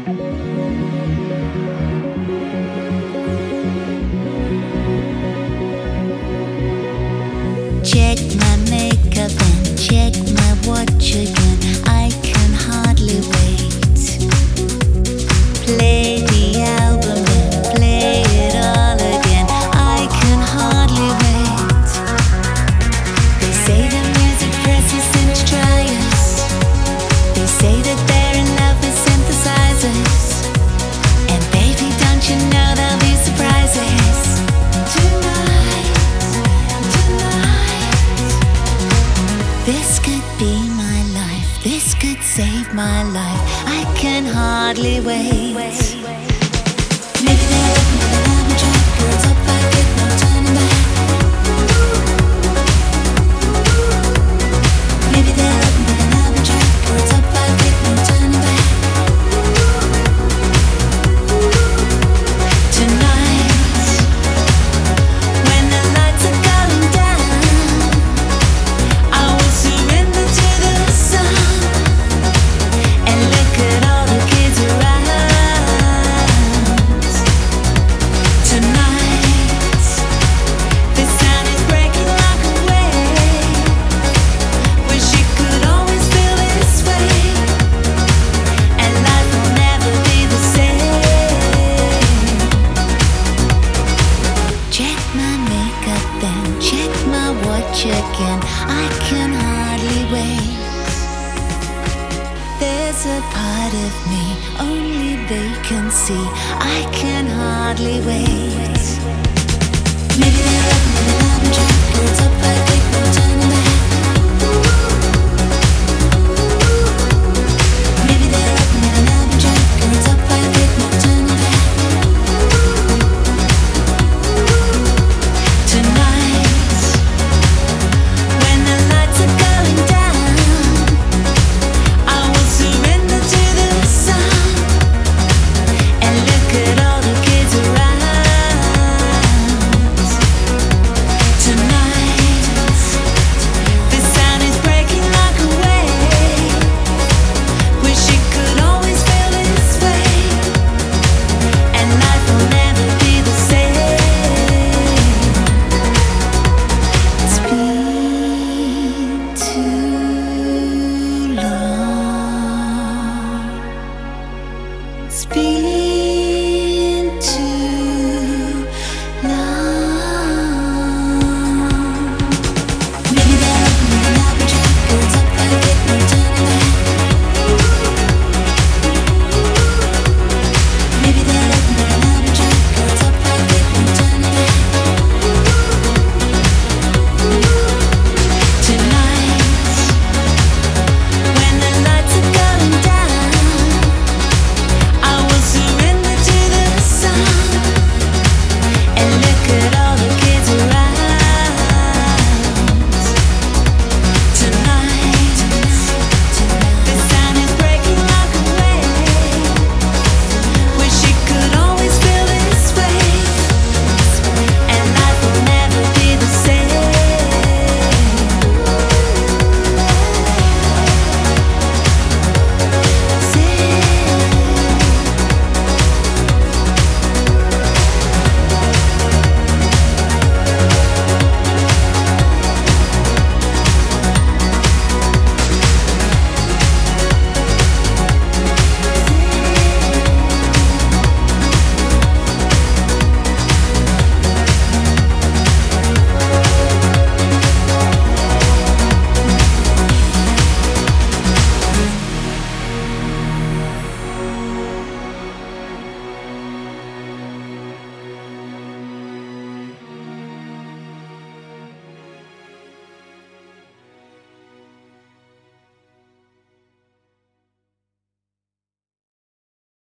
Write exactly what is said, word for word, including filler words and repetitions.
Check my makeup and check my watch again. I can hardly wait. Play the album and play it all again. I can hardly wait. They say the music presses into trials. They say that they're in love with synthesizers. And baby, don't you know there'll be surprises tonight, tonight. This could be my life. This could save my life. I can hardly wait. Maybe they're looking for the love track. Girls up, I get no turning back. Maybe they're looking for the love track. Girls up, I get no turning back. Tonight, when the lights are going down, I will surrender to the sun and look at all the kids around. Tonight, the sound is breaking like a wave. Wish it could always feel this way, and life will never be the same. Check my makeup then, check my watch again. I can hardly wait. There's a part of me only they can see. I can hardly wait. Maybe they're looking for the love and track.